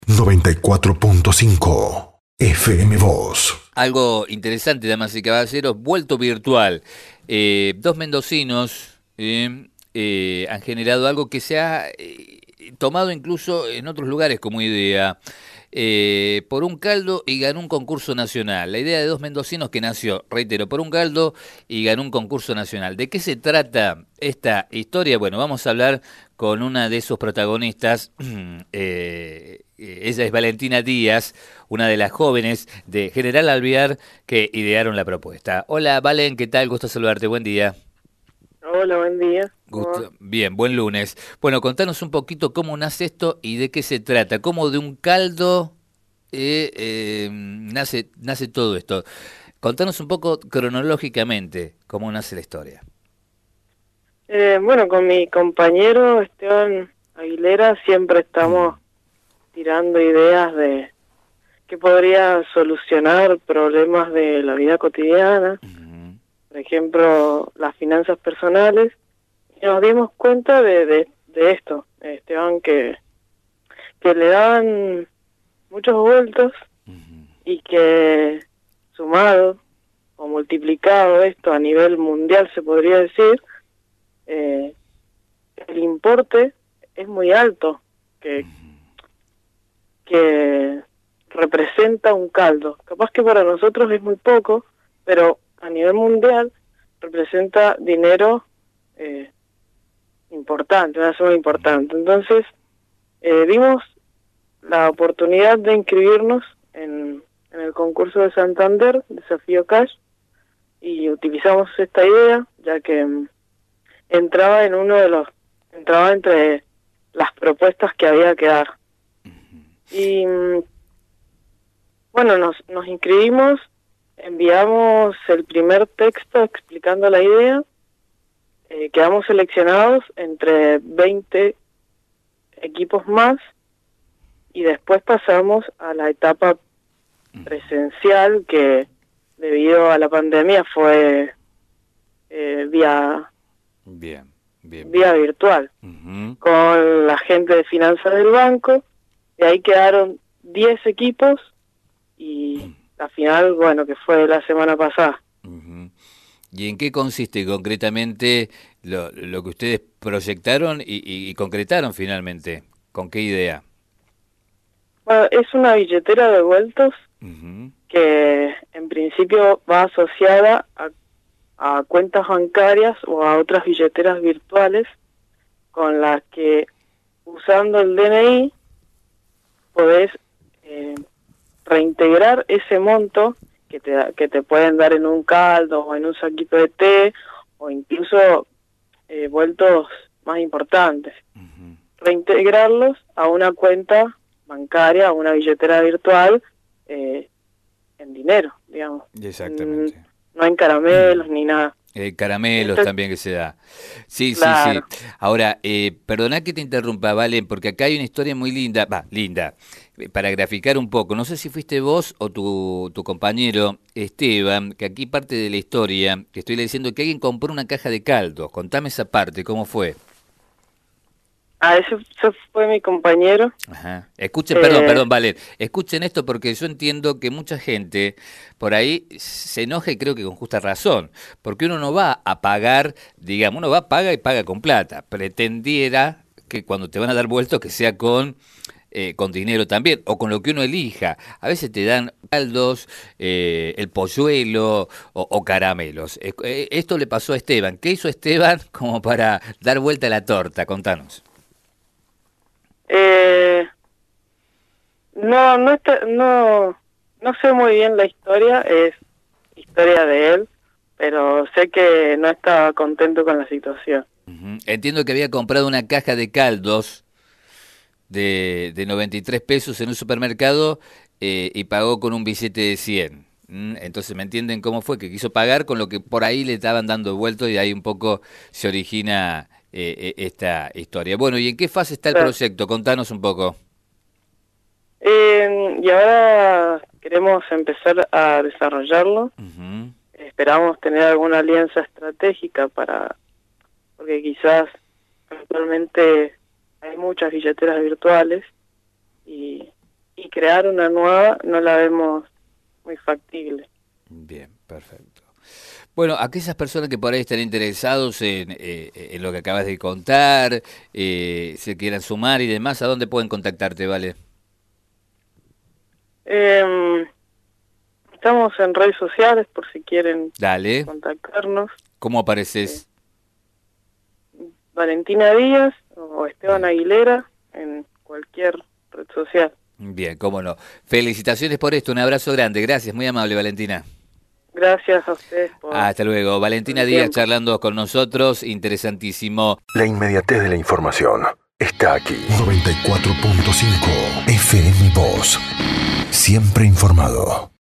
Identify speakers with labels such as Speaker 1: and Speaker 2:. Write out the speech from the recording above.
Speaker 1: 94.5 FM Voz.
Speaker 2: Algo interesante, damas y caballeros, vuelto virtual. Dos mendocinos han generado algo que se ha tomado incluso en otros lugares como idea. Por un caldo y ganó un concurso nacional. La idea de dos mendocinos que nació, reitero, por un caldo y ganó un concurso nacional. ¿De qué se trata esta historia? Bueno, vamos a hablar con una de sus protagonistas. Ella es Valentina Díaz, una de las jóvenes de General Alvear que idearon la propuesta. Hola Valen, ¿qué tal? Gusto saludarte, buen día.
Speaker 3: Hola, buen día.
Speaker 2: Gusto. Bien, buen lunes. Bueno, contanos un poquito cómo nace esto y de qué se trata. ¿Cómo de un caldo nace todo esto? Contanos un poco cronológicamente cómo nace la historia.
Speaker 3: Bueno, con mi compañero Esteban Aguilera siempre estamos tirando ideas de que podría solucionar problemas de la vida cotidiana, por ejemplo, las finanzas personales. Y nos dimos cuenta de esto, Esteban, que le daban muchos vueltos y que sumado o multiplicado esto a nivel mundial, se podría decir, el importe es muy alto que representa un caldo. Capaz que para nosotros es muy poco, pero a nivel mundial representa dinero importante, una suma importante. Entonces vimos la oportunidad de inscribirnos en el concurso de Santander, Desafío Cash, y utilizamos esta idea, ya que entraba entre las propuestas que había que dar. Y bueno, nos inscribimos, enviamos el primer texto explicando la idea, quedamos seleccionados entre 20 equipos más y después pasamos a la etapa presencial, que debido a la pandemia fue vía virtual, con la gente de finanzas del banco. De ahí quedaron 10 equipos y la final, bueno, que fue la semana pasada.
Speaker 2: ¿Y en qué consiste concretamente lo que ustedes proyectaron y concretaron finalmente? ¿Con qué idea?
Speaker 3: Bueno, es una billetera de vueltos que en principio va asociada a cuentas bancarias o a otras billeteras virtuales con las que, usando el DNI, podés reintegrar ese monto que te pueden dar en un caldo o en un saquito de té o incluso vueltos más importantes. Reintegrarlos a una cuenta bancaria, a una billetera virtual en dinero, digamos.
Speaker 2: Exactamente.
Speaker 3: No en caramelos ni nada.
Speaker 2: Caramelos también que se da. Sí,
Speaker 3: claro.
Speaker 2: Sí. Ahora, perdoná que te interrumpa, Valen, porque acá hay una historia muy linda, para graficar un poco. No sé si fuiste vos o tu compañero Esteban, que aquí parte de la historia, que estoy diciendo que alguien compró una caja de caldo. Contame esa parte, ¿cómo fue?
Speaker 3: Ese fue mi compañero.
Speaker 2: Ajá. Escuchen, perdón, Valen. Escuchen esto porque yo entiendo que mucha gente por ahí se enoja y creo que con justa razón. Porque uno no va a pagar, digamos, uno va, paga y paga con plata. Pretendiera que cuando te van a dar vueltos que sea con dinero también, o con lo que uno elija. A veces te dan caldos, el polluelo o caramelos. Esto le pasó a Esteban. ¿Qué hizo Esteban como para dar vuelta a la torta? Contanos.
Speaker 3: No sé muy bien la historia, es historia de él, pero sé que no estaba contento con la situación.
Speaker 2: Entiendo que había comprado una caja de caldos de 93 pesos en un supermercado y pagó con un billete de 100. Entonces, ¿me entienden cómo fue? Que quiso pagar con lo que por ahí le estaban dando vuelto y ahí un poco se origina esta historia. Bueno, ¿y en qué fase está el proyecto? Contanos un poco.
Speaker 3: Y ahora queremos empezar a desarrollarlo. Esperamos tener alguna alianza estratégica porque quizás actualmente hay muchas billeteras virtuales y crear una nueva no la vemos muy factible.
Speaker 2: Bien, perfecto. Bueno, aquellas personas que por ahí están interesados en lo que acabas de contar, se quieran sumar y demás, ¿a dónde pueden contactarte, Vale?
Speaker 3: Estamos en redes sociales por si quieren
Speaker 2: Dale.
Speaker 3: contactarnos.
Speaker 2: ¿Cómo apareces?
Speaker 3: Valentina Díaz o Esteban Aguilera en cualquier red social.
Speaker 2: Bien, cómo no. Felicitaciones por esto, un abrazo grande. Gracias, muy amable, Valentina.
Speaker 3: Gracias a ustedes por...
Speaker 2: Hasta luego. Valentina Díaz charlando con nosotros, interesantísimo.
Speaker 1: La inmediatez de la información está aquí. 94.5 FM Voz. Siempre informado.